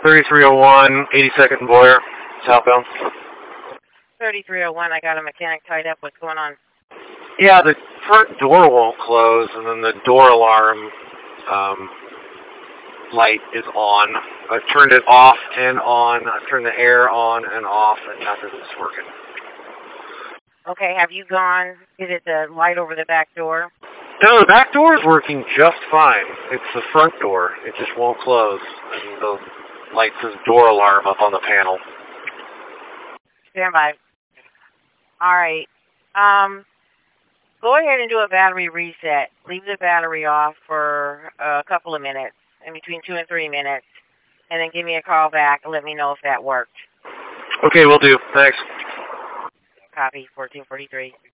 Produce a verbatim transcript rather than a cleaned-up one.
thirty-three oh one, eighty-second and Boyer, southbound. thirty-three oh one, I got a mechanic tied up. What's going on? Yeah, the front door won't close, and then the door alarm um, light is on. I've turned it off and on. I've turned the air on and off, and nothing's working. Okay, have you gone? Is it the light over the back door? No, the back door is working just fine. It's the front door. It just won't close. And the light says door alarm up on the panel. Stand by. All right. Um, go ahead and do a battery reset. Leave the battery off for a couple of minutes, in between two and three minutes, and then give me a call back and let me know if that worked. Okay, will do. Thanks. Copy, fourteen forty-three.